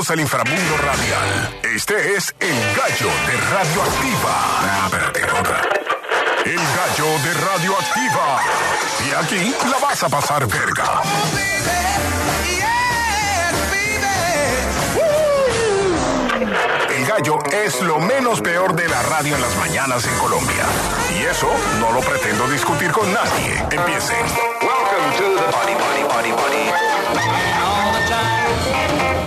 bienvenidos al inframundo radial. Este es El Gallo de Radioactiva. Espérate, otra. El Gallo de Radioactiva. Y aquí la vas a pasar verga. El Gallo es lo menos peor de la radio en las mañanas en Colombia. Y eso no lo pretendo discutir con nadie. Empiecen. Welcome to the Body, Body, Body, Body. All the time.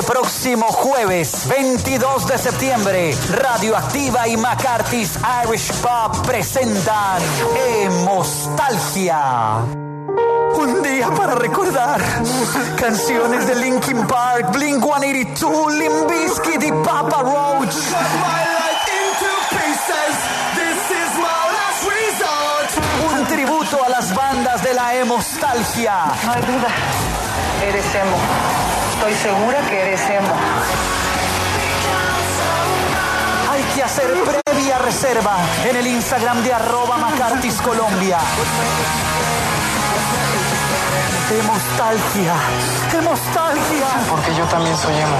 Este próximo jueves, 22 de septiembre, Radioactiva y McCarthy's Irish Pub presentan Nostalgia. Un día para recordar canciones de Linkin Park, Blink-182, Limp Bizkit y Papa Roach. Un tributo a las bandas de la Nostalgia. No hay duda, eres emo. Estoy segura que eres emo. Hay que hacer previa reserva en el Instagram de @McCarthy's Colombia. ¡Nostalgia! ¡Nostalgia! Porque yo también soy emo.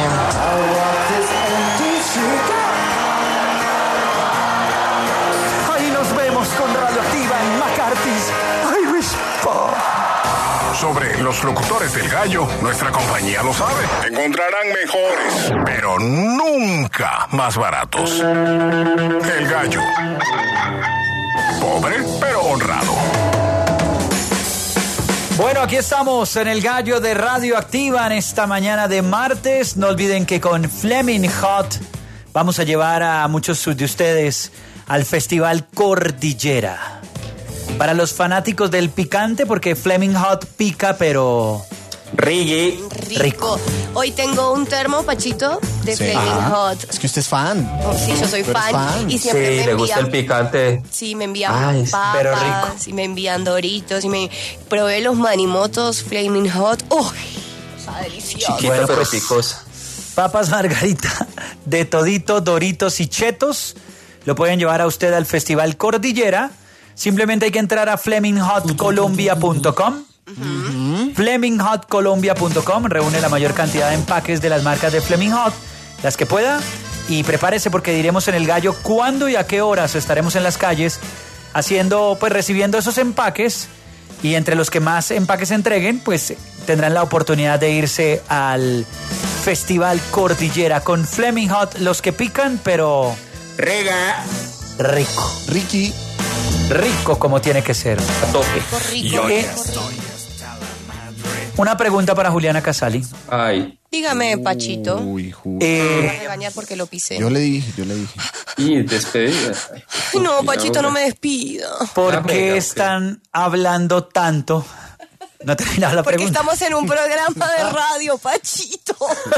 Ahí nos vemos con Radioactiva en McCarthy's Irish Pub. Sobre los locutores del gallo, nuestra compañía lo sabe. Encontrarán mejores, pero nunca más baratos. El gallo. Pobre, pero honrado. Bueno, aquí estamos en el gallo de Radioactiva en esta mañana de martes. No olviden que con Flaming Hot vamos a llevar a muchos de ustedes al Festival Cordillera. Para los fanáticos del picante, porque Flaming Hot pica, pero... Rico. Hoy tengo un termo, Pachito, de Flaming Hot. Es que usted es fan. Oh, sí, yo soy fan. Y siempre me le envían, gusta el picante. Sí, me envían papas, pero rico. y me envían Doritos, y me probé los manimotos Flaming Hot. ¡Uy! Está delicioso. Chiquito, Bueno, pero pues, picosa. Papas Margarita de todito, Doritos y Chetos. Lo pueden llevar a usted al Festival Cordillera. Simplemente hay que entrar a FlemingHotColombia.com. FlemingHotColombia.com. Reúne la mayor cantidad de empaques de las marcas de Flaming Hot, las que pueda, y prepárese porque diremos en el gallo cuándo y a qué horas estaremos en las calles recibiendo esos empaques, y entre los que más empaques entreguen, pues tendrán la oportunidad de irse al Festival Cordillera con Flaming Hot, los que pican, pero rico. Rico como tiene que ser. A tope. Rico. Una pregunta para Juliana Casali. Ay. Dígame, Pachito. Uy, Me va a regañar porque lo pisé. Yo le dije. Y despedida. Ay, no, Pachito, no me despida. ¿Por qué están hablando tanto? No terminaba la Porque pregunta. estamos en un programa de radio, Pachito.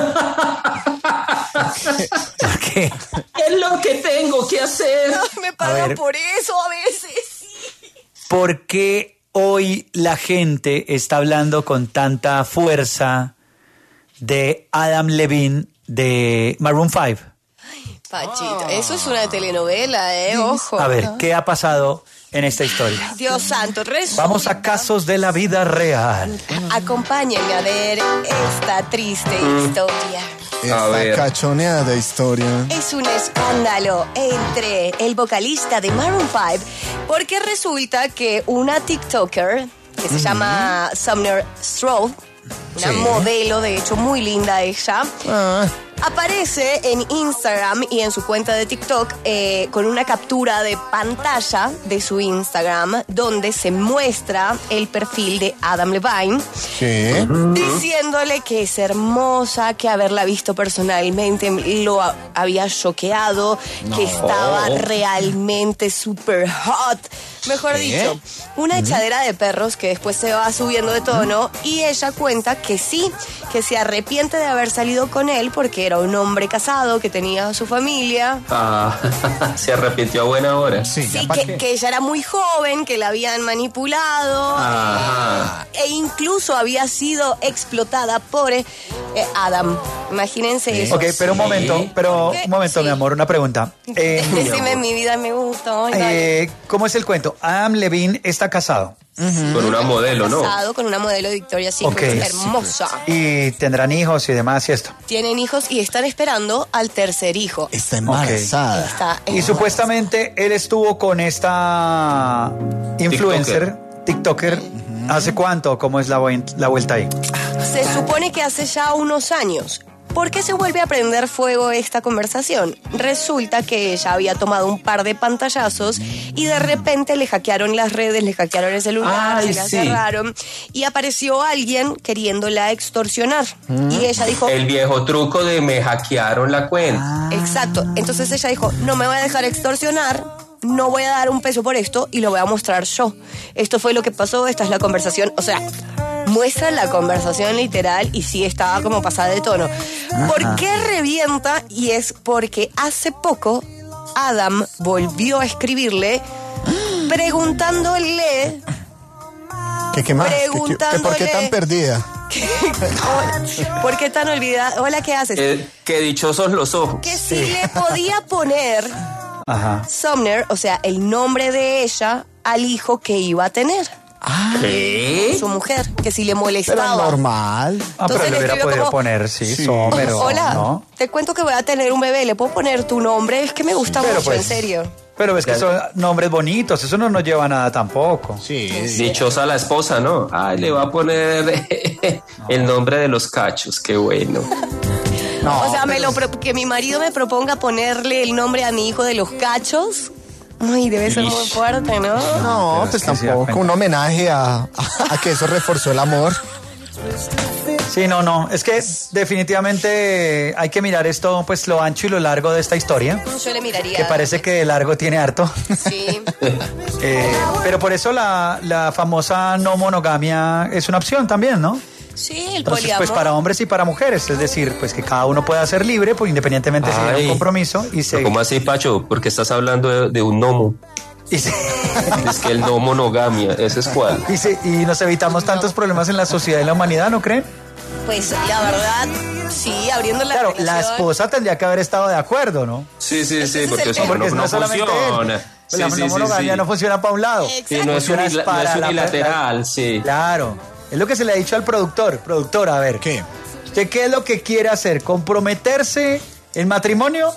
¿Por qué? Es lo que tengo que hacer. Me A pagan ver. por eso a veces, sí. ¿Por qué hoy la gente está hablando con tanta fuerza de Adam Levine de Maroon 5? Pachito, eso es una telenovela, ojo. A ver, ¿qué ha pasado en esta historia? Dios santo, resulta. Vamos a casos de la vida real. Acompáñenme a ver esta triste historia. Esta ver. cachoneada historia. Es un escándalo entre el vocalista de Maroon 5 porque resulta que una TikToker que se llama Sumner Stroll, una modelo, de hecho muy linda ella, aparece en Instagram y en su cuenta de TikTok con una captura de pantalla de su Instagram donde se muestra el perfil de Adam Levine, ¿Qué? diciéndole que es hermosa, que haberla visto personalmente lo había choqueado, que estaba realmente super hot. Mejor dicho, una echadera de perros que después se va subiendo de tono, y ella cuenta que sí, que se arrepiente de haber salido con él porque era un hombre casado, que tenía su familia. Se arrepintió a buena hora. Sí, Sí, ¿para qué? que ella era muy joven, que la habían manipulado, Ajá. e incluso había sido explotada por Adam. Imagínense eso. Ok, pero un momento, ¿Qué? mi amor, una pregunta. Decime, mi vida me gusta. Ay, dale. ¿Cómo es el cuento? Adam Levine está casado Con una modelo, ¿no? Casado con una modelo de Victoria's Secret, Ok. hermosa. y tendrán hijos y demás y esto. Tienen hijos y están esperando al tercer hijo. Está embarazada. Está Y supuestamente él estuvo con esta influencer, TikToker, ¿hace cuánto? ¿Cómo es la vuelta ahí? Se supone que hace ya unos años. ¿Por qué se vuelve a prender fuego esta conversación? Resulta que ella había tomado un par de pantallazos y de repente le hackearon las redes, le hackearon el celular, Ay, se la sí. cerraron y apareció alguien queriéndola extorsionar. Y ella dijo... El viejo truco de me hackearon la cuenta. Exacto. Entonces ella dijo, no me voy a dejar extorsionar, no voy a dar un peso por esto y lo voy a mostrar yo. Esto fue lo que pasó, esta es la conversación. O sea, muestra la conversación literal y sí estaba como pasada de tono. ¿Por qué revienta? Y es porque hace poco Adam volvió a escribirle preguntándole... ¿Qué más? ¿Por qué tan perdida? ¿Por qué tan olvidada? Hola, ¿qué haces? Que dichosos los ojos. Que si le podía poner Ajá. Sumner, o sea, el nombre de ella, al hijo que iba a tener. ¿Qué? Su mujer, que si le Pero molestaba. normal. Ah, pero Entonces le le hubiera escribió podido como, poner, sí, Sí. Sommer o Hola, no. te cuento que voy a tener un bebé, ¿le puedo poner tu nombre? Es que me gusta Pero mucho, pues, en serio. Pero es que son nombres bonitos, eso no nos lleva a nada tampoco. Sí. Dichosa la esposa, ¿no? Ay, le va a poner el nombre de los cachos, qué bueno. No, o sea, pero- que mi marido me proponga ponerle el nombre a mi hijo de los cachos. Ay, debe ser muy Ish. fuerte, ¿no? No, Pero pues es que se da tampoco. cuenta. Un homenaje a que eso reforzó el amor. Sí, no, es que definitivamente hay que mirar esto, pues lo ancho y lo largo de esta historia, Yo le miraría. que parece que de largo tiene harto. Sí. Pero por eso la famosa no monogamia es una opción también, ¿no? Sí, el Entonces, poliamor. pues para hombres y para mujeres, es decir, pues que cada uno pueda ser libre, pues independientemente si tiene Ay. un compromiso y Pero ¿cómo así, Pacho? Porque estás hablando de un gnomo. y se- Es que el no monogamia, ¿ese es cuál? y nos evitamos tantos problemas en la sociedad y la humanidad, ¿no creen? Pues la verdad, sí, abriendo la Claro, relación. la esposa tendría que haber estado de acuerdo, ¿no? Sí, sí, Ese sí, es porque el eso tema. Porque no no solamente funciona. él. Sí, La sí, no sí, monogamia sí. no funciona para un lado. Sí, no es, Funciona no para es la- unilateral, sí. Claro, es lo que se le ha dicho al productor. Productor, a ver. ¿Qué? ¿Usted qué es lo que quiere hacer? ¿Comprometerse en matrimonio?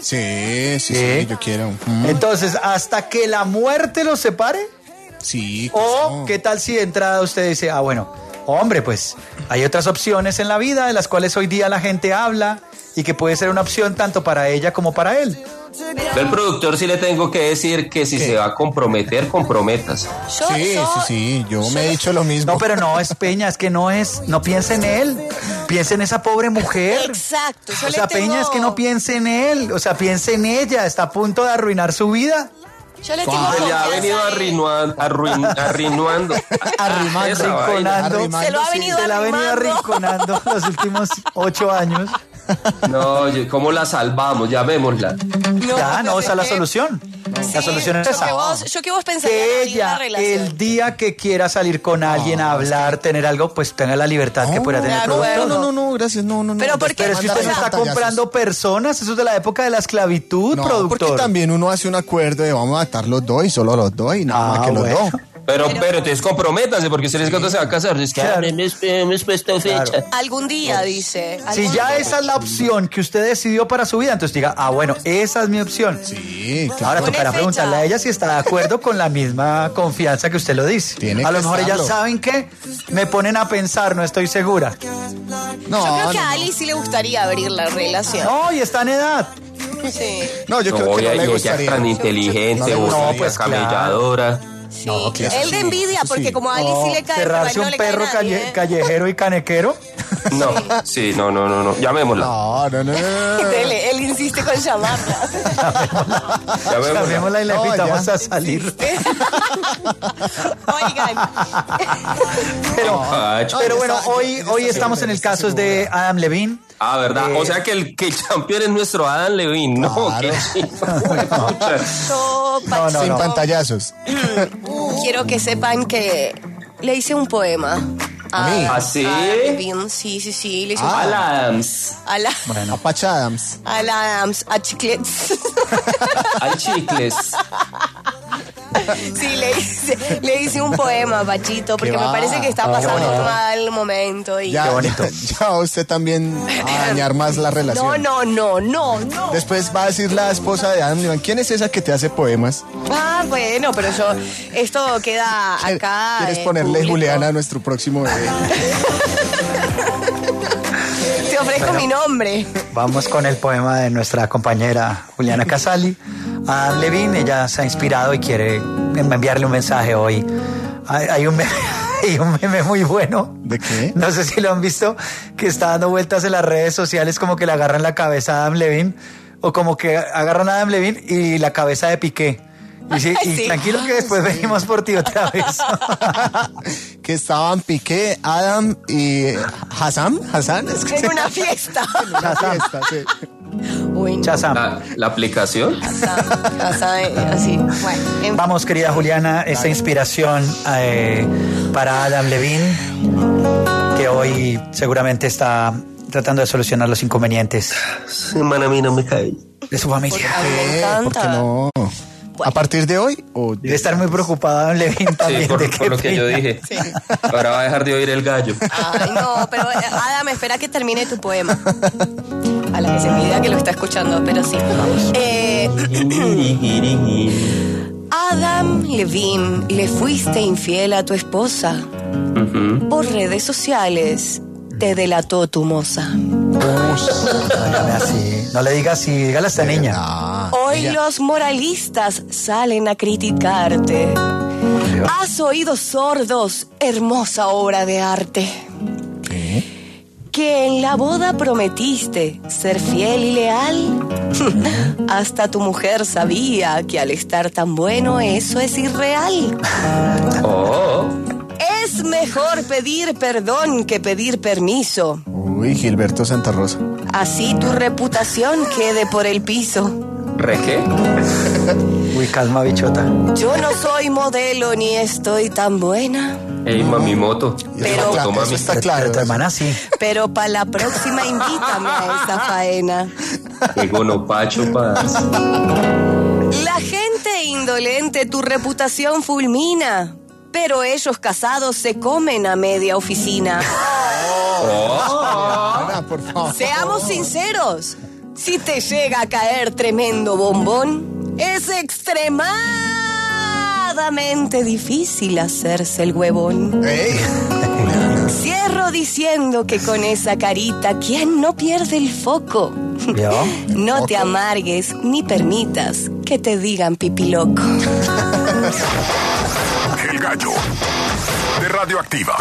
Sí, yo quiero. Entonces, ¿hasta que la muerte los separe? Sí. ¿O no. qué tal si de entrada usted dice, bueno, hombre, pues hay otras opciones en la vida de las cuales hoy día la gente habla y que puede ser una opción tanto para ella como para él? Del productor sí le tengo que decir que si se va a comprometer, comprometas. Sí, yo me he dicho lo mismo. No, pero no es Peña, es que no piense en él, piense en esa pobre mujer. Exacto. Yo O le sea, tengo- Peña, es que no piense en él, o sea, piense en ella, está a punto de arruinar su vida. Yo le tengo Se le ha confianza venido a él. arruinando. Arrimando, Esa vaina. Arrinconando, arrimando, Se lo ha sí. venido se la ha venido arrimando. arrinconando los últimos 8 años. No, oye, ¿cómo la salvamos? Llamémosla. Ya, no, pues esa es la es que- solución. La solución es Yo esa. que vos pensarías Que en abrir ella, una relación. el día que quiera salir con alguien a hablar, tener algo, pues tenga la libertad que pueda tener el de acuerdo. productor. No, gracias, no. Pero ¿por qué? Pero es que usted no está comprando personas, eso es de la época de la esclavitud, No, productor. porque también uno hace un acuerdo de vamos a matar los dos y solo los dos y nada más que los bueno. dos. Pero entonces comprométase, porque si les cuando se va a casar, es que Claro. me has puesto fecha. Claro. Algún día, dice. Si algún ya día. esa es la opción que usted decidió para su vida, entonces diga, bueno, esa es mi opción. Sí, claro. Ahora Pone tocará fecha. preguntarle a ella si está de acuerdo con la misma confianza que usted lo dice. Tiene A lo que mejor ellas estarlo. saben que me ponen a pensar, no estoy segura. No, Yo creo que no, a Ali sí le gustaría abrir la relación. No, y está en edad. Sí. no, yo creo No, que no ella, le ella es gustaría. tan inteligente, No le bonita, gustaría. pues, claro. camelladora. Sí. No, claro, Él de sí, envidia, eso porque sí. como a Ali sí le cae, pero a él cerrarse no un le cae perro nadie, ¿eh? callejero y canequero. No, sí, no. Llamémosla. No. Él insiste con llamarla. Llamémosla. Llamémosla y le No, invitamos ya. a salir. Oigan. Pacho. Pero bueno, está- hoy está estamos en el caso de Adam Levine. Ah, ¿verdad? O sea que el campeón es nuestro Adam Levine. No, Claro. qué pucha. Yo, No, no, Sin no. pantallazos. quiero que sepan que le hice un poema. ¿A mí? ¿Ah, sí? Levine. Sí. Le hice un Al poema. Adams, A la... A Patch Adams. A la Adams, a Chiclets. al Chicles. Sí, le hice un poema, Pachito, porque Qué me va. parece que está pasando un mal momento. Y... Ya, Qué bonito. ya va usted también a dañar más la relación. No. Después va a decir la esposa de Adam Levine, ¿quién es esa que te hace poemas? Ah, bueno, pero esto queda acá. ¿Quieres en ponerle público. Juliana a nuestro próximo bebé? Te ofrezco mi nombre. Vamos con el poema de nuestra compañera Juliana Casali. Adam Levine, ella se ha inspirado y quiere enviarle un mensaje hoy. Hay un meme muy bueno. ¿De qué? No sé si lo han visto, que está dando vueltas en las redes sociales, como que le agarran la cabeza a Adam Levine, o como que agarran a Adam Levine y la cabeza de Piqué. Y, sí, Sí. Tranquilo que después venimos por ti otra vez. Que estaban Piqué, Adam y Hassan. ¿Hassan? Es que En una fiesta. una fiesta, sí. Uy, Shazam. La aplicación. así. Bueno, Vamos, querida Juliana, esta inspiración para Adam Levine, que hoy seguramente está tratando de solucionar los inconvenientes Semana a mí no me cae. de su familia. me encanta. ¿Por qué no? ¿A partir de hoy? ¿O Debe estar muy preocupado Adam Levine también. Sí, de por lo que yo pena. dije. Ahora va a dejar de oír el gallo. Ay, no, pero Adam, espera que termine tu poema. A la que se me olvida que lo está escuchando, pero sí. Adam Levine, le fuiste infiel a tu esposa. Por redes sociales te delató tu moza. No llame así. No le digas así, dígale a esta niña. Ah, Hoy los moralistas salen a criticarte. Has oídos sordos, hermosa obra de arte. ¿qué? Que en la boda prometiste ser fiel y leal. Hasta tu mujer sabía que al estar tan bueno eso es irreal. Oh, Es mejor pedir perdón que pedir permiso. Uy, Gilberto Santa Rosa. Así tu reputación quede por el piso. ¿re qué? Uy, calma, bichota. Yo no soy modelo ni estoy tan buena. Ey, mami moto. Pero- Moto, Eso mami. está Pero claro. tu hermana sí. Pero para la próxima invítame a esa faena. Qué gonopacho, paz. La gente indolente tu reputación fulmina. Pero ellos casados se comen a media oficina. Ana, por favor. Seamos sinceros. Si te llega a caer tremendo bombón, es extremadamente difícil hacerse el huevón. Ey, Cierro diciendo que con esa carita, ¿quién no pierde el foco? ¿Vio? No te amargues ni permitas que te digan pipiloco. El gallo de Radioactiva.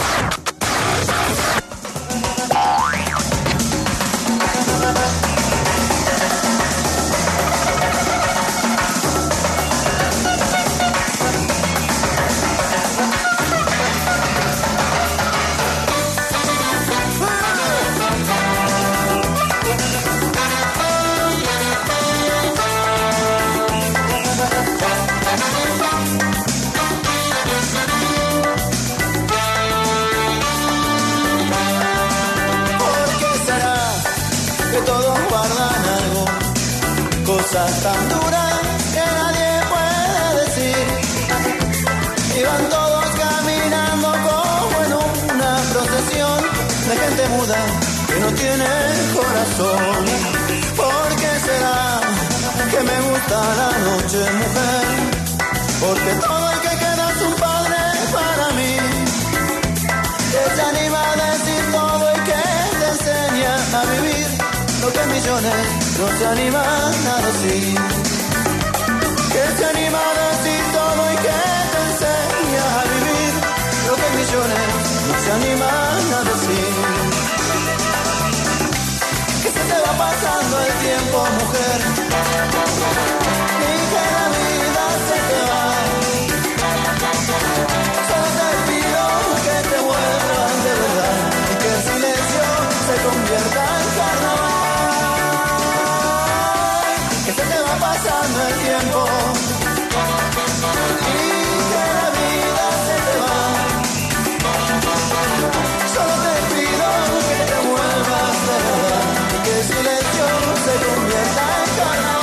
¿Por qué será que todos guardan algo? Cosas tan duras que nadie puede decir. Y van todos caminando como en una procesión de gente muda que no tiene corazón. ¿Por qué será que me gusta la noche, mujer? Porque todo el que queda es un padre para mí. Que se anima a decir todo y que te enseña a vivir lo que millones no se animan a decir. Que se anima a decir todo y que te enseña a vivir lo que millones no se animan a decir. Que se te va pasando el tiempo, mujer, y que la vida se te va. Solo te pido que te vuelvas de verdad y que el silencio se convierta en carnaval. Que se te va pasando el tiempo y que la vida se te va. Solo te pido que te vuelvas de verdad y que el silencio se convierta en carnaval.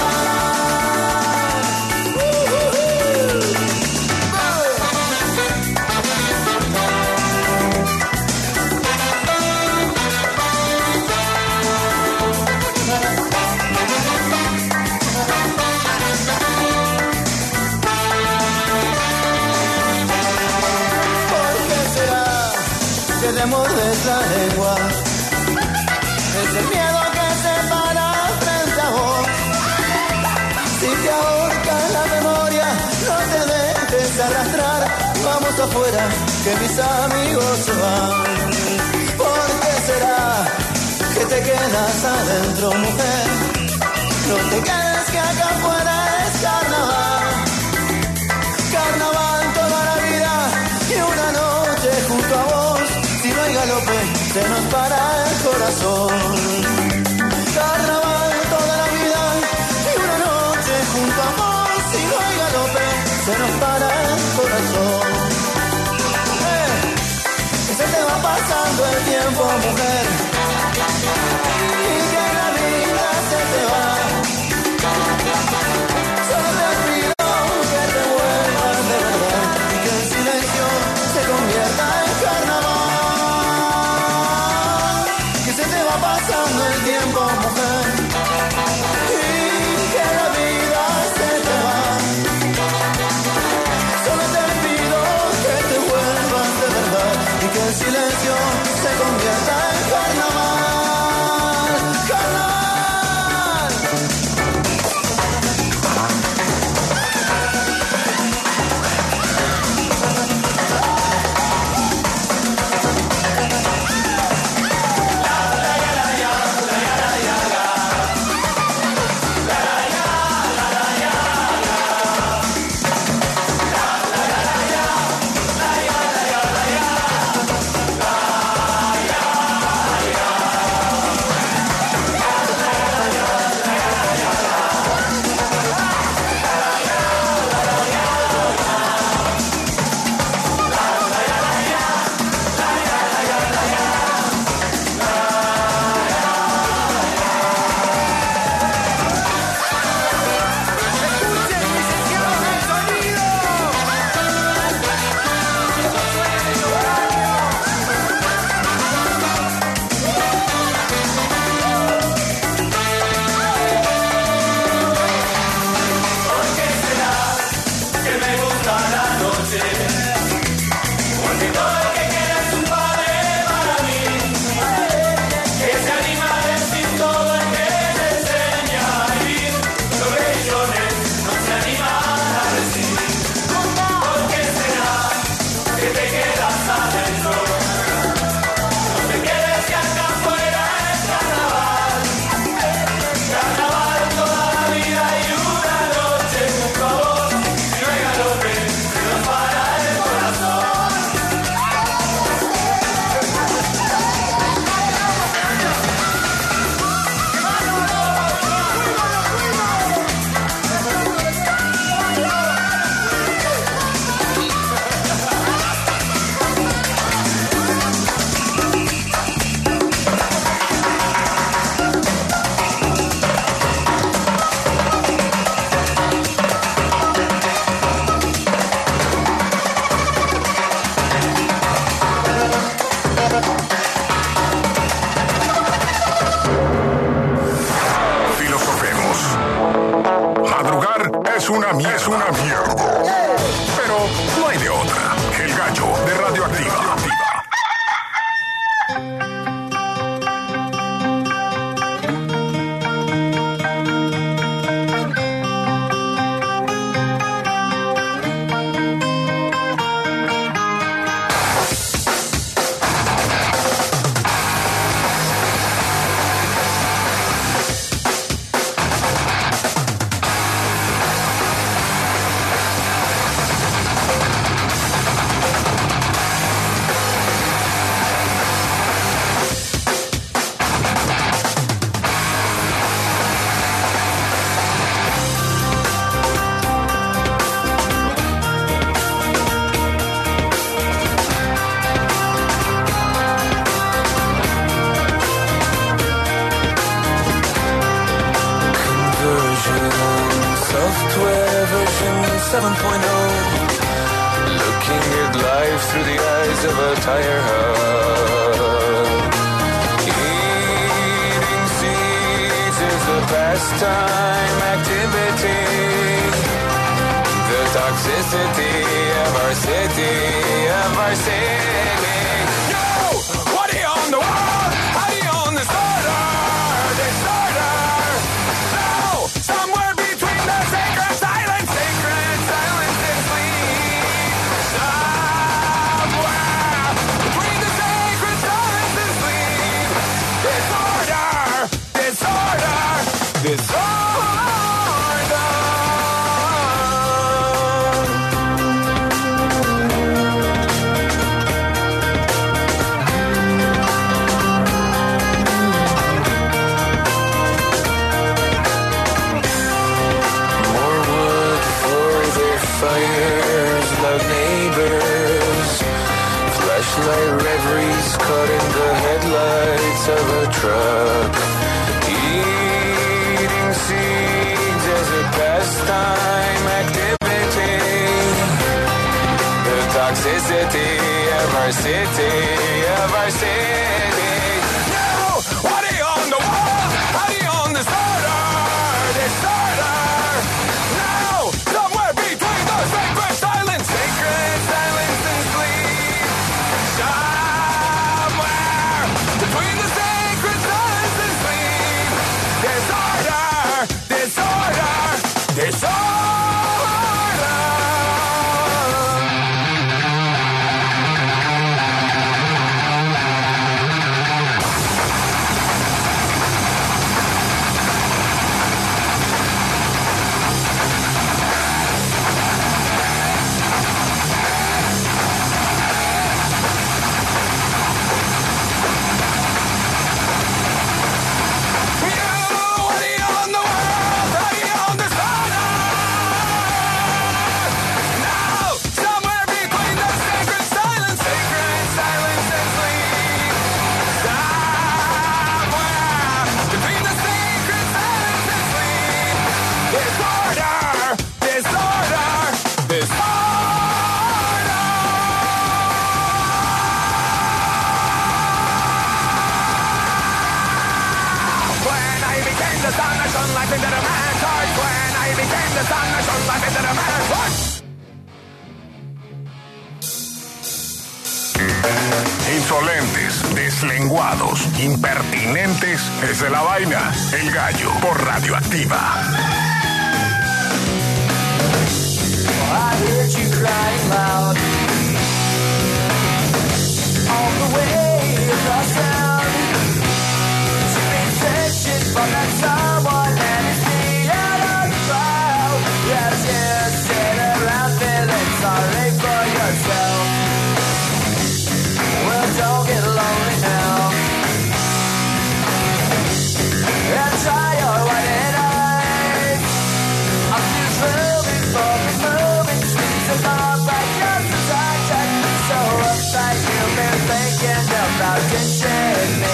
¿Por qué será que te mordes la lengua? es el miedo que se para frente a vos. Si te ahorca la memoria, no te dejes arrastrar. Vamos afuera, que mis amigos se van. ¿Por qué será que te quedas adentro, mujer? No te quedes, que acá afuera es carnaval. Carnaval toda la vida y una noche junto a vos. Si no hay galope, se nos para el corazón. Carnaval toda la vida y una noche junto a vos. Si no hay galope, se nos para el corazón. Que se te va pasando el tiempo, mujer, y que la vida se te va. Solo te pido que te vuelvas de verdad y que el silencio se convierta en carnaval. Que se te va pasando el tiempo, mujer, y que la vida se te va. Solo te pido que te vuelvas de verdad y que el silencio se convierta en carnaval. Carnaval. una mierda. Pero no hay de otra. El gallo de Radioactiva. Software version 7.0. Looking at life through the eyes of a tire hub. Eating seeds is a pastime activity. The toxicity of our city, Yo! What do you own the world? How do you own the startup? fires, loud neighbors, flashlight reveries caught in the headlights of a truck, eating seeds as a pastime activity, the toxicity of our city, of our city. Now, what are you on the wall? How do you on the disorder? Now, somewhere between the sacred silence and sleep. Somewhere between the sacred silence and sleep. Disorder. Insolentes, deslenguados, impertinentes, es de la vaina. El Gallo por Radioactiva. I heard you crying loud on the way across town. You've been searching for that someone and it's me out of the crowd. Yeah, just sit around feeling sorry for yourself. Well, don't get lonely now. And try your white eyes. I'm too moving for me moving streets of love like just as I check. So uptight you've been thinking about ditching me.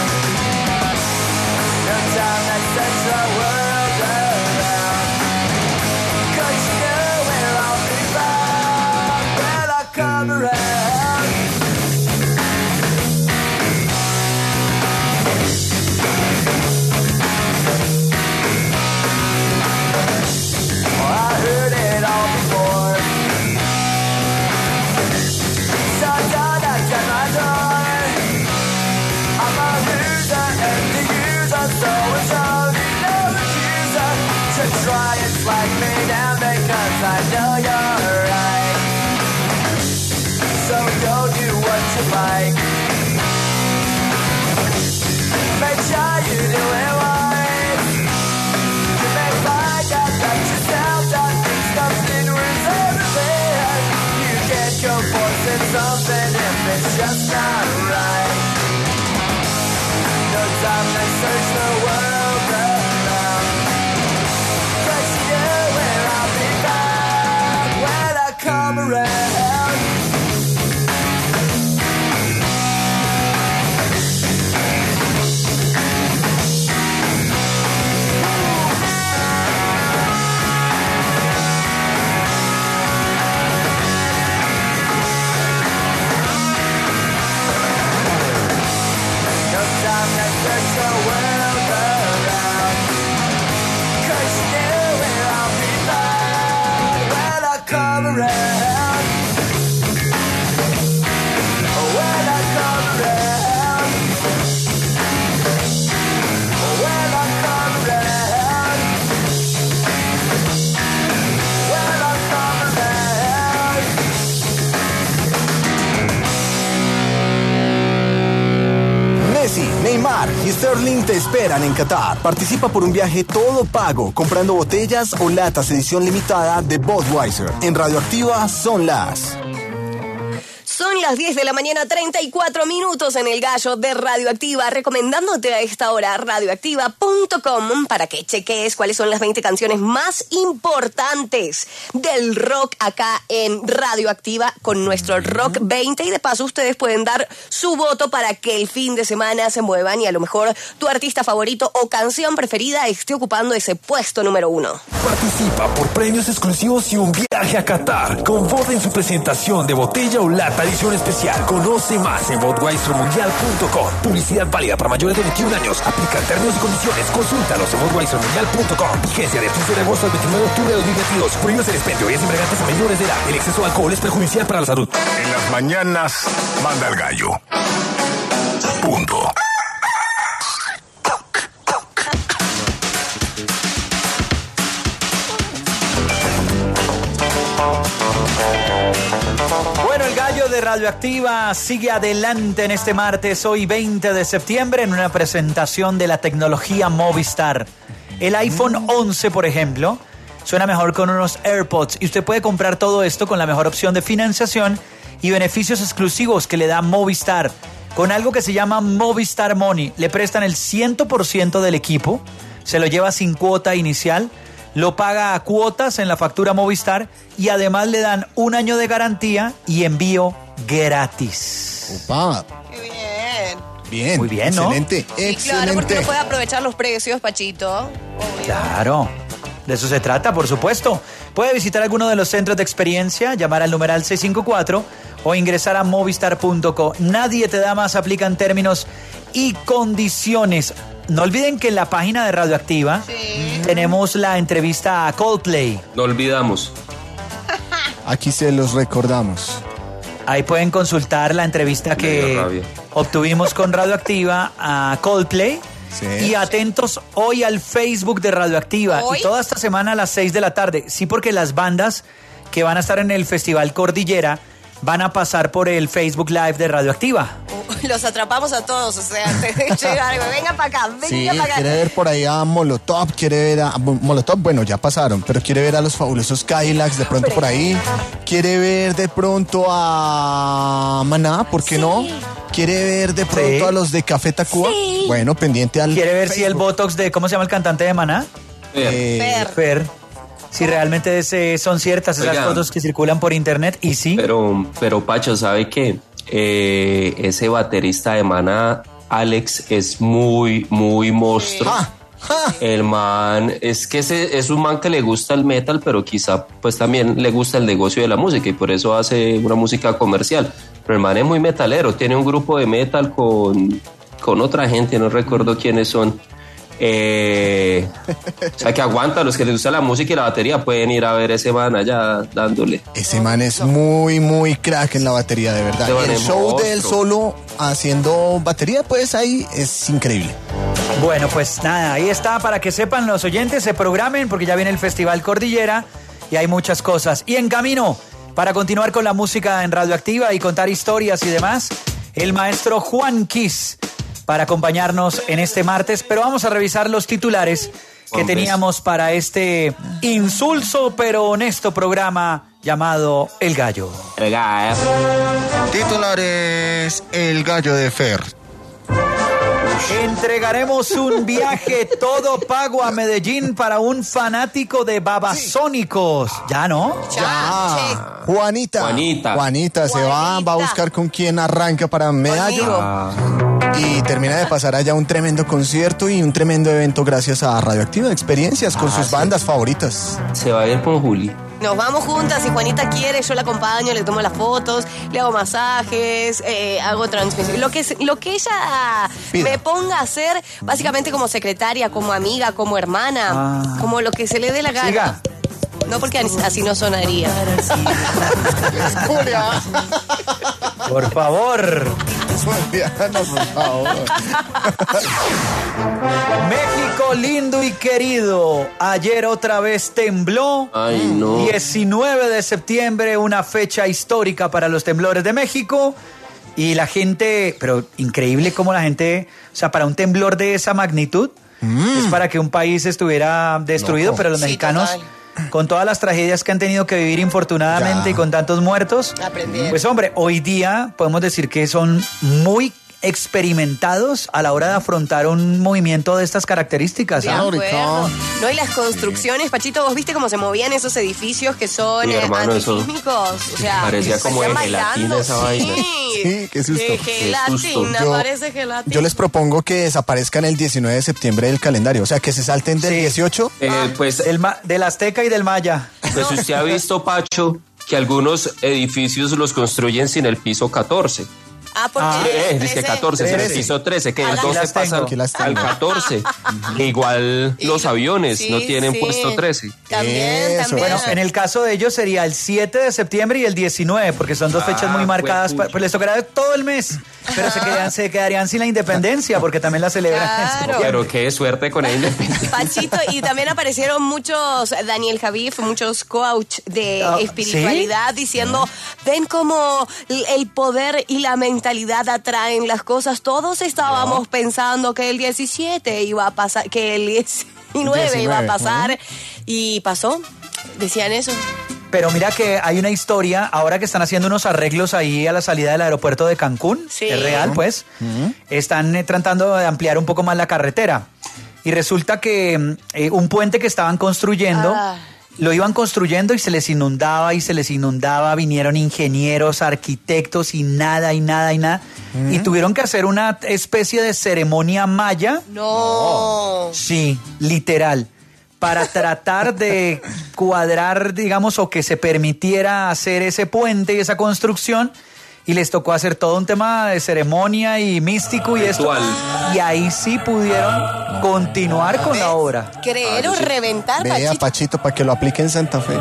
No time that sets the world around. 'Cause you know where I'll be found when I come around. I heard it all before. So don't knock at my door. I'm a loser and the user, so it's only no accuser to try and flag me down because I know you're right. So go do what you like. Make sure you do it right. You may find out that yourself that things comes inwards everything. You can't go forcing something if it's just not right. No time to search the world around. 'Cause you know where I'll be back when I come around. No time to search the world around. 'Cause you know where I'll be found when I come around. When I come around. When I come around. When I come around. Messi, Neymar y Sterling te esperan en Qatar. Participa por un viaje todo pago, comprando botellas o latas edición limitada de Budweiser. En Radioactiva son las... Son Son las 10 de la mañana, 34 minutos en el Gallo de Radioactiva, recomendándote a esta hora radioactiva.com para que cheques cuáles son las 20 canciones más importantes del rock acá en Radioactiva con nuestro Rock 20, y de paso ustedes pueden dar su voto para que el fin de semana se muevan y a lo mejor tu artista favorito o canción preferida esté ocupando ese puesto número 1. Participa por premios exclusivos y un viaje a Qatar. Con Bud en su presentación de botella o lata edición especial. Conoce más en budweisermundial.com. Publicidad válida para mayores de 21 años. Aplican términos y condiciones. Consúltalos en budweisermundial.com. Vigencia de 15 de agosto al 29 de octubre de 2022. Prohíbes el expendio y es embriagantes a menores de edad. El exceso de alcohol es perjudicial para la salud. En las mañanas, manda el gallo. Punto. Bueno, el gallo de Radioactiva sigue adelante en este martes, hoy 20 de septiembre, en una presentación de la tecnología Movistar. El iPhone 11, por ejemplo, suena mejor con unos AirPods y usted puede comprar todo esto con la mejor opción de financiación y beneficios exclusivos que le da Movistar, con algo que se llama Movistar Money. Le prestan el 100% del equipo, se lo lleva sin cuota inicial, lo paga a cuotas en la factura Movistar y además le dan 1 año de garantía y envío gratis. Opa. ¡Qué bien! Bien. Muy bien, ¿no? Excelente, Sí, excelente. claro, porque uno puede aprovechar los precios, Pachito. Obvio. Claro, de eso se trata, por supuesto. Puede visitar alguno de los centros de experiencia, llamar al numeral 654 o ingresar a movistar.co. Nadie te da más, aplican términos y condiciones. No olviden que en la página de Radioactiva tenemos la entrevista a Coldplay. No olvidamos. Aquí se los recordamos. Ahí pueden consultar la entrevista Me dio que rabia. obtuvimos con Radioactiva a Coldplay. Sí. Y atentos hoy al Facebook de Radioactiva. ¿Hoy? Y toda esta semana a las 6 de la tarde. Sí, porque las bandas que van a estar en el Festival Cordillera van a pasar por el Facebook Live de Radioactiva. Los atrapamos a todos, o sea, antes de llegar. Venga para acá, venga Sí, para acá. quiere ver por ahí a Molotov, quiere ver a Molotov, bueno, ya pasaron, pero quiere ver a los fabulosos Cadillacs de pronto por ahí, quiere ver de pronto a Maná, ¿por qué no? Quiere ver de pronto Sí. a los de Café Tacuba, Sí. bueno, pendiente al ¿Quiere ver si el Facebook. Botox de, ¿cómo se llama el cantante de Maná? Fer. Fer. Si realmente son ciertas esas Oiga. fotos que circulan por internet. Y sí. Pero Pacho, ¿sabe qué? Ese baterista de Maná, Alex, es muy monstruo. El man, es que es un man que le gusta el metal, pero quizá pues también le gusta el negocio de la música y por eso hace una música comercial. Pero el man es muy metalero, tiene un grupo de metal con otra gente, no recuerdo quiénes son. O sea que aguanta, los que les gusta la música y la batería pueden ir a ver ese man allá dándole. Ese man es muy crack en la batería, de verdad. Ese man Y el es show de él monstruo. solo haciendo batería, pues ahí es increíble. Bueno, pues nada, ahí está para que sepan los oyentes, se programen porque ya viene el Festival Cordillera y hay muchas cosas. Y en camino, para continuar con la música en Radioactiva y contar historias y demás, el maestro Juan Kiss para acompañarnos en este martes, pero vamos a revisar los titulares que Hombres. teníamos para este insulso pero honesto programa llamado El Gallo. El gallo. Titulares: El gallo de Fer. Entregaremos un viaje todo pago a Medellín para un fanático de Babasónicos. ¿Ya no? Ya. Juanita se va a Juanita. buscar con quién arranca para Medallo. Y termina de pasar allá un tremendo concierto y un tremendo evento gracias a Radioactiva, experiencias con sus bandas favoritas. Se va a ir con Juli. Nos vamos juntas, si Juanita quiere, yo la acompaño, le tomo las fotos, le hago masajes, hago transmisión. Lo que ella Pida. me ponga a hacer, básicamente como secretaria, como amiga, como hermana, como lo que se le dé la gana. Siga. No, porque así no sonaría. Julia, Por favor. Juliana, por favor. México lindo y querido. Ayer otra vez tembló. Ay, no. 19 de septiembre, una fecha histórica para los temblores de México. Y la gente, pero increíble cómo la gente, o sea, para un temblor de esa magnitud, es para que un país estuviera destruido, Loco. pero los Sí, mexicanos total. con todas las tragedias que han tenido que vivir infortunadamente y con tantos muertos. Aprendieron. Pues hombre, hoy día podemos decir que son muy experimentados a la hora de afrontar un movimiento de estas características. De acuerdo. No, y las construcciones, Pachito, ¿vos viste cómo se movían esos edificios que son Sí, hermano, eso antisísmicos? O sea, parecía como de parecían gelatina bailando, esa vaina. Sí, qué susto. De Qué susto. gelatina, parece gelatina. Yo les propongo que desaparezcan el 19 de septiembre del calendario, o sea, que se salten del 18. Pues, Del Azteca y del Maya. pues usted ha visto, Pacho, que algunos edificios los construyen sin el piso 14. Porque Dice 14, es el piso 13, que el 12 pasa al 14. Igual los aviones no tienen puesto 13. También. Bueno, en el caso de ellos sería el 7 de septiembre y el 19, porque son dos fechas muy marcadas. Pues les tocará todo el mes, pero se quedarían sin la independencia, porque también la celebran. Claro. Pero qué suerte con la independencia. Pachito, y también aparecieron muchos, Daniel Javif, muchos coach de espiritualidad diciendo, ven cómo el poder y la mentalidad atraen las cosas. Todos estábamos pensando que el 17 iba a pasar, que el 19 iba a pasar, y pasó. Decían eso. Pero mira que hay una historia, ahora que están haciendo unos arreglos ahí a la salida del aeropuerto de Cancún, es real pues, están tratando de ampliar un poco más la carretera. Y resulta que un puente que estaban construyendo, lo iban construyendo y se les inundaba, vinieron ingenieros, arquitectos y nada. Y tuvieron que hacer una especie de ceremonia maya. No. Sí, literal. Para tratar de cuadrar, digamos, o que se permitiera hacer ese puente y esa construcción. Y les tocó hacer todo un tema de ceremonia y místico y esto. Y ahí sí pudieron continuar con la obra. Creer o reventar, Vea, Pachito, para que lo aplique en Santa Fe.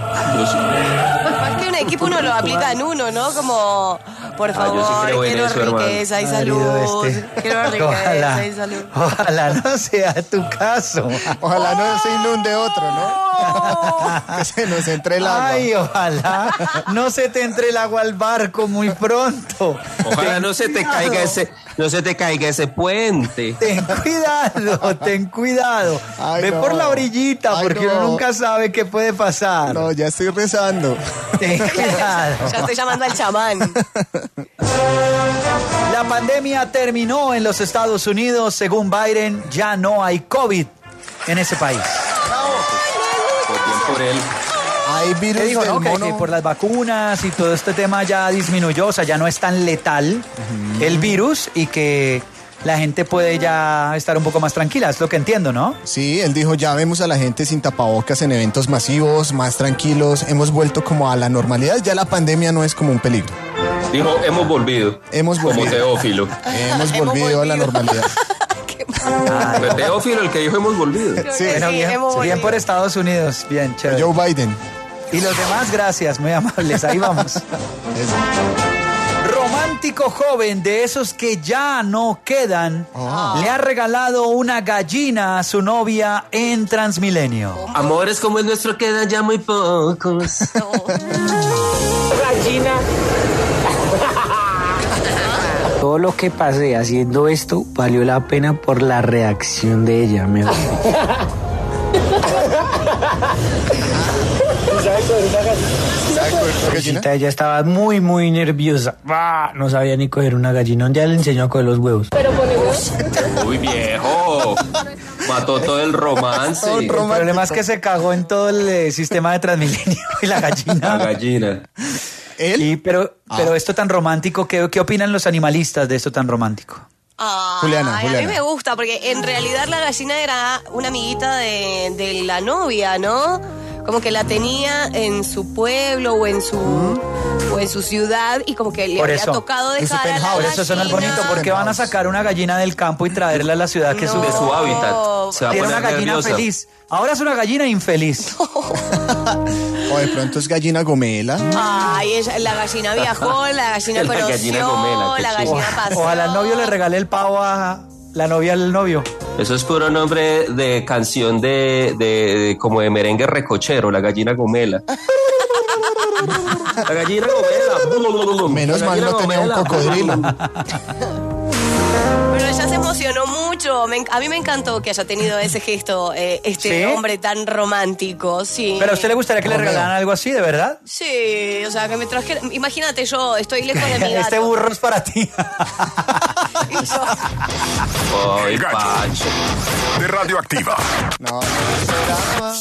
Más que un equipo uno lo aplica en uno, ¿no? Como, por favor, quiero riqueza y salud. Quiero riqueza y salud. Ojalá no sea tu caso. Ojalá no se inunde otro, ¿no? Que se nos entre el agua. Ay, ojalá no se te entre el agua al barco muy pronto. Ojalá no se te caiga ese puente. Ten cuidado. Ay, Ve no. por la orillita, porque uno nunca sabe qué puede pasar. No, ya estoy rezando. Ten cuidado. Ya estoy llamando al chamán. La pandemia terminó en los Estados Unidos. Según Biden, ya no hay COVID en ese país. Por él. Hay virus ¿Qué dijo? del No, mono. que por las vacunas y todo este tema ya disminuyó, o sea, ya no es tan letal el virus y que la gente puede ya estar un poco más tranquila, es lo que entiendo, ¿no? Sí, él dijo, ya vemos a la gente sin tapabocas en eventos masivos, más tranquilos, hemos vuelto como a la normalidad, ya la pandemia no es como un peligro. Dijo, hemos volvido. Como Teófilo. Hemos volvido a la normalidad. Pero Teófilo, el que dijo hemos volvido. Sí, Bueno, bien por Estados Unidos, bien, chévere. Joe Biden. Y los demás, gracias, muy amables, ahí vamos. Romántico joven de esos que ya no quedan, le ha regalado una gallina a su novia en Transmilenio. Amores como el nuestro quedan ya muy pocos. Gallina. Todo lo que pasé haciendo esto valió la pena por la reacción de ella, mejor. Ella estaba muy, muy nerviosa. No sabía ni coger una gallina. Un día le enseñó a coger los huevos. Pero pone huevos. Uy, viejo. Mató todo el romance. El problema es que se cagó en todo el sistema de Transmilenio y la gallina. La gallina. Pero esto tan romántico, ¿qué opinan los animalistas de esto tan romántico? Juliana. A mí me gusta, porque en realidad la gallina era una amiguita de la novia, ¿no? Como que la tenía en su pueblo o en su ciudad y como que le había tocado dejar a la gallina. Por eso suena el bonito, porque van a sacar una gallina del campo y traerla a la ciudad que es de su hábitat. Se va a poner una gallina nerviosa. feliz. Ahora es una gallina infeliz. O de pronto es gallina gomela. Ay, la gallina viajó, la gallina La conoció, gallina gomela, qué la gallina pasó. Ojalá el novio le regale el pavo a la novia al novio. Eso es puro nombre de canción de como de merengue recochero, la gallina gomela. La gallina gomela. Menos mal no tenía un cocodrilo. Pero ella se emocionó mucho. A mí me encantó que haya tenido ese gesto, ¿Sí? hombre tan romántico, sí. ¿Pero a usted le gustaría que le regalaran algo así, de verdad? Sí, o sea, que me trajeran... Imagínate, yo estoy lejos de mi gato. Este burro es para ti. Y yo... Ay, El Gallo. Pancho. De Radioactiva. No, no esperaba.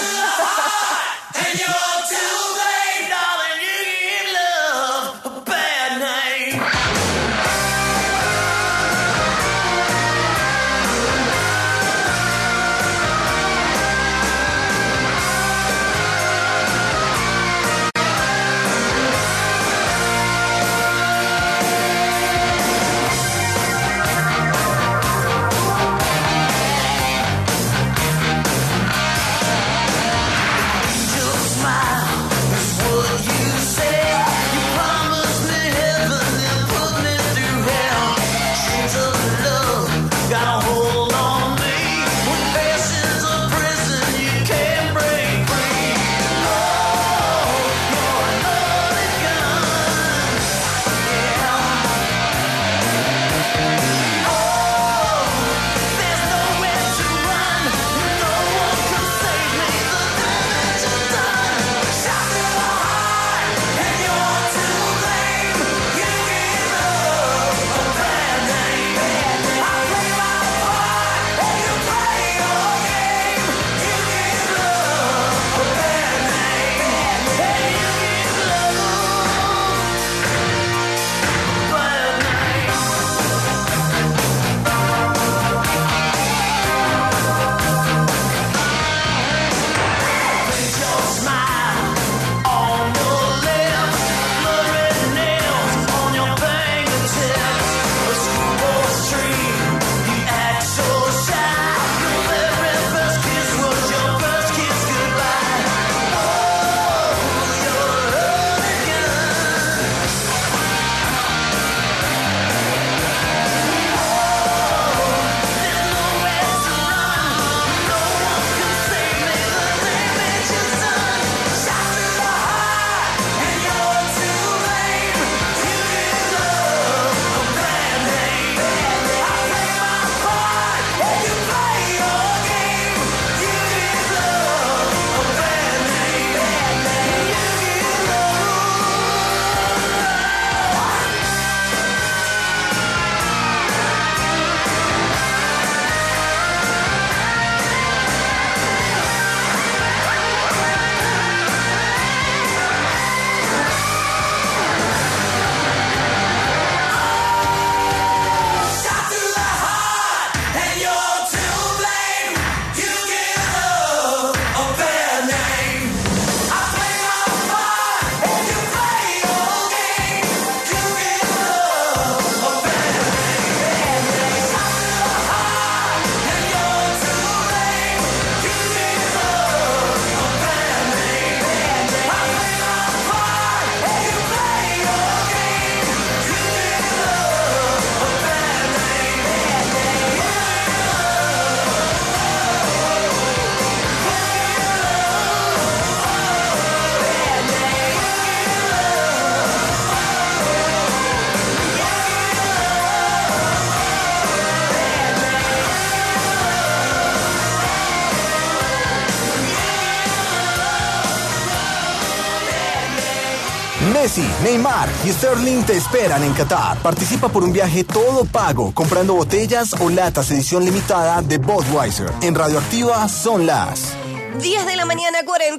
Messi, Neymar y Sterling te esperan en Qatar. Participa por un viaje todo pago comprando botellas o latas edición limitada de Budweiser. En Radioactiva son las 10 de la mañana,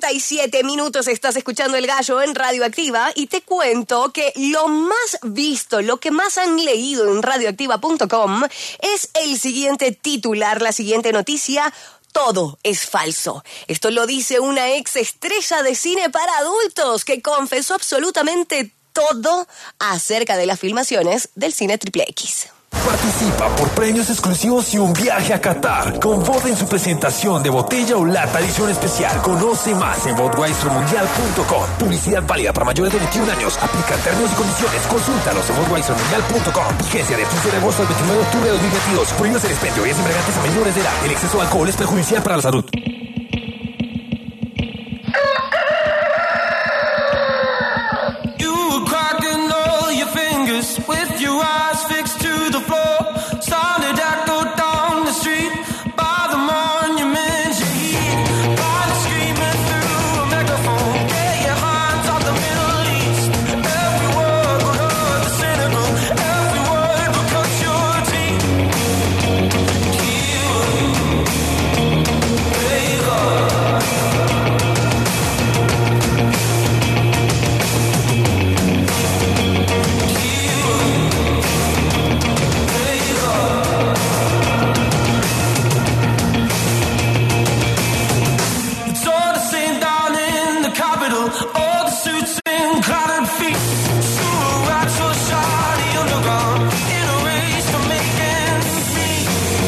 47 minutos. Estás escuchando El Gallo en Radioactiva y te cuento que lo más visto, lo que más han leído en radioactiva.com es el siguiente titular, la siguiente noticia: todo es falso. Esto lo dice una ex estrella de cine para adultos que confesó absolutamente todo acerca de las filmaciones del cine XXX. Participa por premios exclusivos y un viaje a Qatar. Con Bud en su presentación de botella o lata edición especial. Conoce más en budweisermundial.com. Publicidad válida para mayores de 21 años. Aplica términos y condiciones. Consúltalos en budweisermundial.com. Vigencia de 15 de agosto al 29 de octubre de 2022. Prohíbes el expendio y es embriagantes a menores de edad. El exceso de alcohol es perjudicial para la salud. You were cracking all your fingers with your eyes fixed to the floor. Started out cluttered feet. Sewer rats so shoddy underground in a race to make ends meet.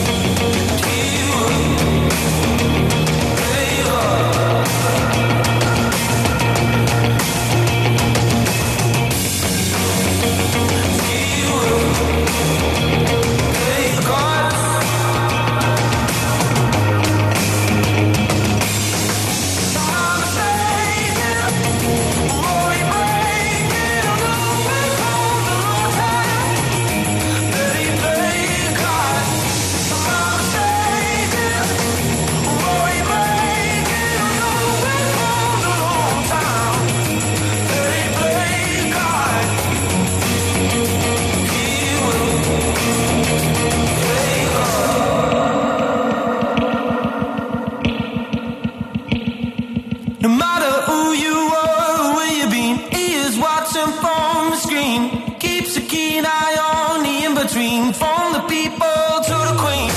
No matter who you are or where you've been, he is watching from the screen. Keeps a keen eye on the in-between, from the people to the queen.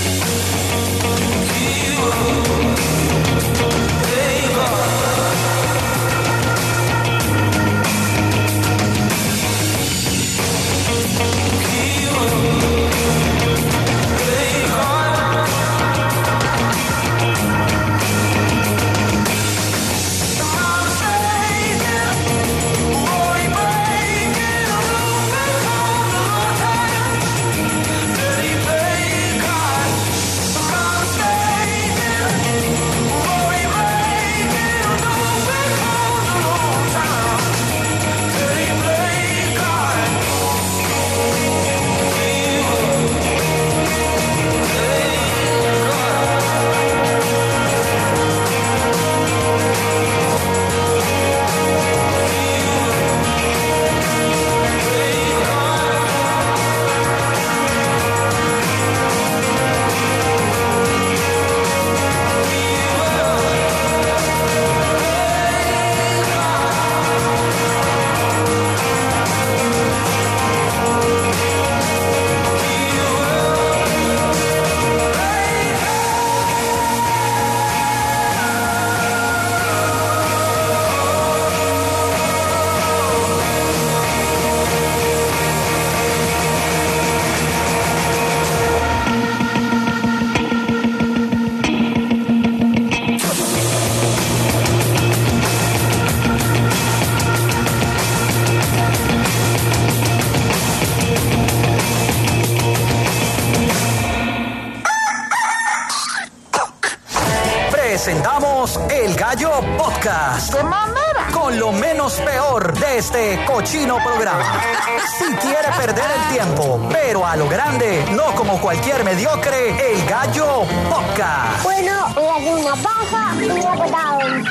Presentamos El Gallo Podcast. ¡Qué mamera! Con lo menos peor de este cochino programa. Si quiere perder el tiempo, pero a lo grande, no como cualquier mediocre, El Gallo Podcast. Bueno, voy a hacer una paja y una patada.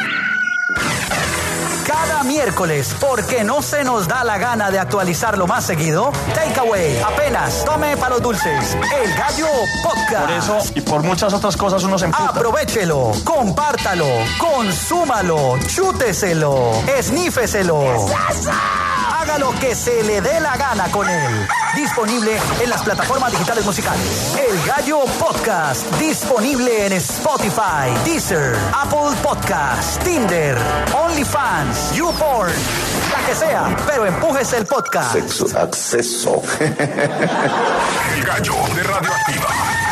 Cada miércoles, porque no se nos da la gana de actualizarlo más seguido, Takeaway, apenas tome para los dulces, El Gallo Podcast. Por eso y por muchas otras cosas uno se emputa. Aprovéchelo, compártalo, consúmalo, chúteselo, esnífeselo. Haga lo que se le dé la gana con él. Disponible en las plataformas digitales musicales. El Gallo Podcast. Disponible en Spotify, Deezer, Apple Podcast, Tinder, OnlyFans, YouPorn, la que sea, pero empújese el podcast. Sexo, acceso. El Gallo de Radioactiva.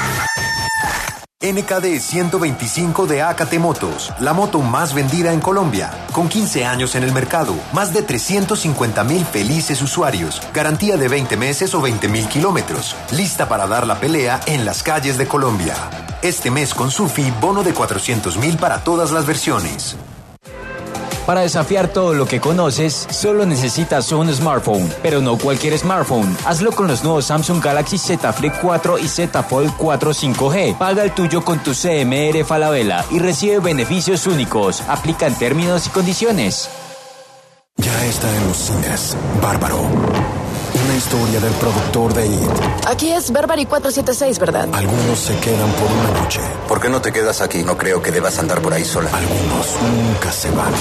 NKD 125 de AKT Motos, la moto más vendida en Colombia. Con 15 años en el mercado, más de 350,000 felices usuarios, garantía de 20 meses o 20,000 kilómetros, lista para dar la pelea en las calles de Colombia. Este mes con Sufi, bono de 400,000 para todas las versiones. Para desafiar todo lo que conoces, solo necesitas un smartphone, pero no cualquier smartphone. Hazlo con los nuevos Samsung Galaxy Z Flip 4 y Z Fold 4 5G. Paga el tuyo con tu CMR Falabella y recibe beneficios únicos. Aplica en términos y condiciones. Ya está en los cines, Bárbaro. Una historia del productor de IT. Aquí es Barbary 476, ¿verdad? Algunos se quedan por una noche. ¿Por qué no te quedas aquí? No creo que debas andar por ahí sola. Algunos nunca se van.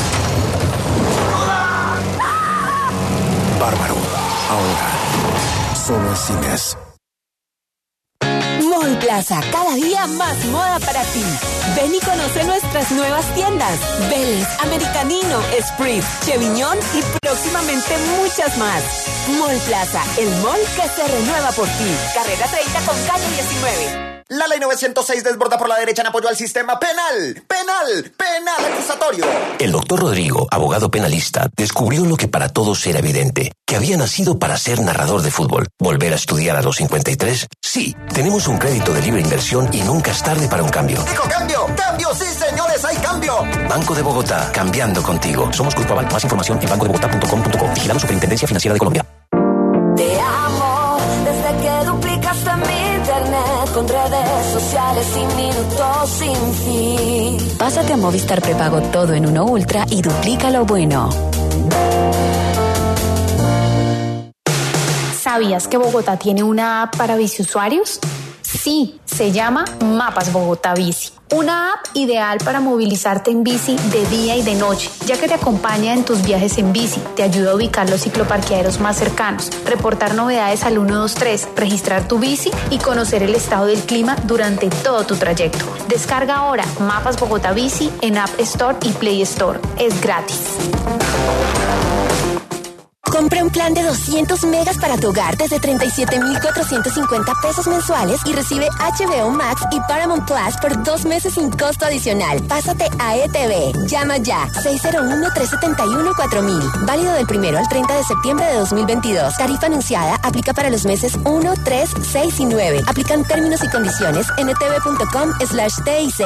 Bárbaro. Ahora, solo en cines. Mall Plaza, cada día más moda para ti. Ven y conoce nuestras nuevas tiendas. Vélez, Americanino, Sprit, Cheviñón y próximamente muchas más. Mall Plaza, el mall que se renueva por ti. Carrera 30 con calle 19. La ley 906 desborda por la derecha en apoyo al sistema penal. Penal acusatorio. El doctor Rodrigo, abogado penalista, descubrió lo que para todos era evidente, que había nacido para ser narrador de fútbol. ¿Volver a estudiar a los 53? Sí, tenemos un crédito de libre inversión y nunca es tarde para un cambio. ¡Dijo cambio! ¡Cambio! ¡Sí, señores, hay cambio! Banco de Bogotá, cambiando contigo. Somos Grupo Aval. Más información en bancodebogotá.com.co. Vigilado Superintendencia Financiera de Colombia. Te amo desde que duplicaste mi internet con redes sociales y minutos sin fin. Pásate a Movistar Prepago Todo en Uno Ultra y duplica lo bueno. ¿Sabías que Bogotá tiene una app para biciusuarios? Sí, se llama Mapas Bogotá Bici. Una app ideal para movilizarte en bici de día y de noche, ya que te acompaña en tus viajes en bici, te ayuda a ubicar los cicloparqueaderos más cercanos, reportar novedades al 123, registrar tu bici y conocer el estado del clima durante todo tu trayecto. Descarga ahora Mapas Bogotá Bici en App Store y Play Store. Es gratis. Compra un plan de 200 megas para tu hogar desde 37,450 pesos mensuales y recibe HBO Max y Paramount Plus por 2 meses sin costo adicional. Pásate a ETV. Llama ya. 601-371-4000. Válido del 1 al 30 de septiembre de 2022. Tarifa anunciada. Aplica para los meses 1, 3, 6 y 9. Aplican términos y condiciones en etv.com/TIC.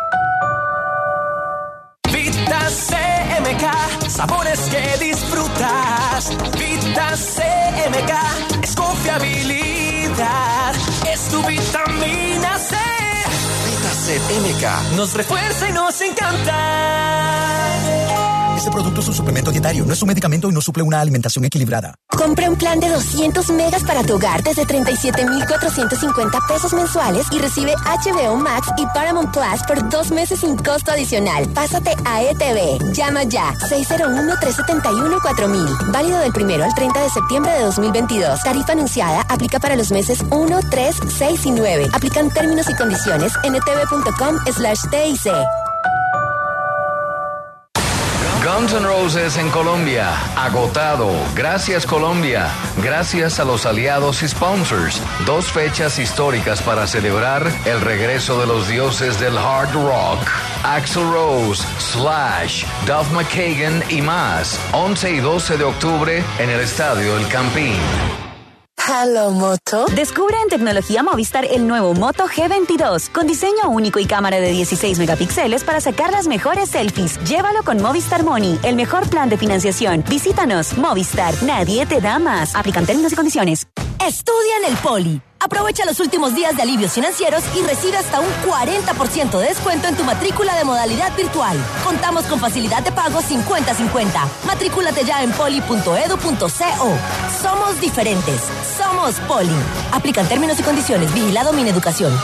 Vita CMK, sabores que disfrutas. Vita CMK es confiabilidad, es tu vitamina C. Vita CMK Nos refuerza y nos encanta. Este producto es un suplemento dietario, no es un medicamento y no suple una alimentación equilibrada. Compra un plan de 200 megas para tu hogar desde 37,450 pesos mensuales y recibe HBO Max y Paramount Plus por 2 meses sin costo adicional. Pásate a ETV. Llama ya. 601-371-4000. Válido del 1 al 30 de septiembre de 2022. Tarifa anunciada. Aplica para los meses 1, 3, 6 y 9. Aplican términos y condiciones en etv.com/TIC. Guns N' Roses en Colombia, agotado. Gracias Colombia, gracias a los aliados y sponsors. 2 fechas históricas para celebrar el regreso de los dioses del hard rock. Axl Rose, Slash, Duff McKagan y más. 11 y 12 de octubre en el Estadio El Campín. Hello, Moto. Descubre en Tecnología Movistar el nuevo Moto G22, con diseño único y cámara de 16 megapíxeles para sacar las mejores selfies. Llévalo con Movistar Money, el mejor plan de financiación. Visítanos, Movistar, nadie te da más. Aplican términos y condiciones. Estudia en el Poli. Aprovecha los últimos días de alivios financieros y recibe hasta un 40% de descuento en tu matrícula de modalidad virtual. Contamos con facilidad de pago 50-50. Matrículate ya en poli.edu.co. Somos diferentes. Somos Poli. Aplican términos y condiciones. Vigilado Mineducación.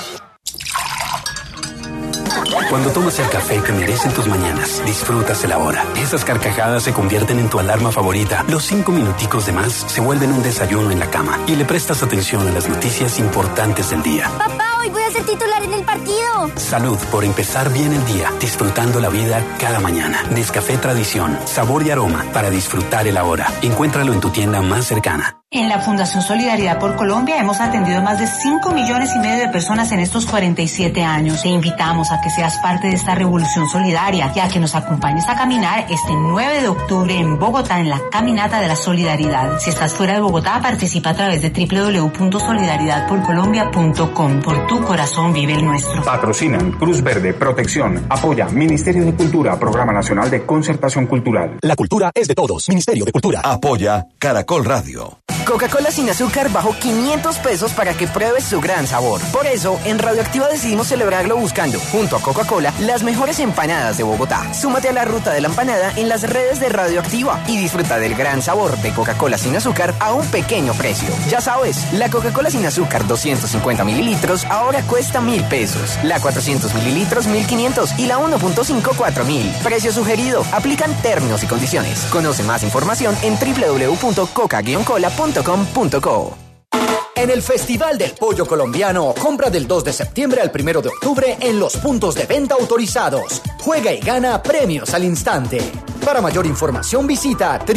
Cuando tomas el café que merecen tus mañanas, disfrutas el ahora. Esas carcajadas se convierten en tu alarma favorita. Los 5 minuticos de más se vuelven un desayuno en la cama. Y le prestas atención a las noticias importantes del día. Papá, hoy voy a ser titular en el partido. Salud por empezar bien el día, disfrutando la vida cada mañana. Nescafé Tradición, sabor y aroma para disfrutar el ahora. Encuéntralo en tu tienda más cercana. En la Fundación Solidaridad por Colombia hemos atendido a más de 5,5 millones de personas en estos 47 años. Te invitamos a que seas parte de esta revolución solidaria y a que nos acompañes a caminar este 9 de octubre en Bogotá en la Caminata de la Solidaridad. Si estás fuera de Bogotá, participa a través de www.solidaridadporcolombia.com. Por tu corazón vive el nuestro. Patrocinan Cruz Verde, Protección, apoya Ministerio de Cultura, Programa Nacional de Concertación Cultural. La cultura es de todos. Ministerio de Cultura. Apoya Caracol Radio. Coca-Cola sin azúcar bajó 500 pesos para que pruebes su gran sabor. Por eso, en Radioactiva decidimos celebrarlo buscando, junto a Coca-Cola, las mejores empanadas de Bogotá. Súmate a la ruta de la empanada en las redes de Radioactiva y disfruta del gran sabor de Coca-Cola sin azúcar a un pequeño precio. Ya sabes, la Coca-Cola sin azúcar 250 mililitros ahora cuesta 1,000 pesos. La 400 mililitros 1,500 y la 1.5 4,000. Precio sugerido. Aplican términos y condiciones. Conoce más información en www.coca-cola.com.co. En el Festival del Pollo Colombiano, compra del 2 de septiembre al 1 de octubre en los puntos de venta autorizados. Juega y gana premios al instante. Para mayor información visita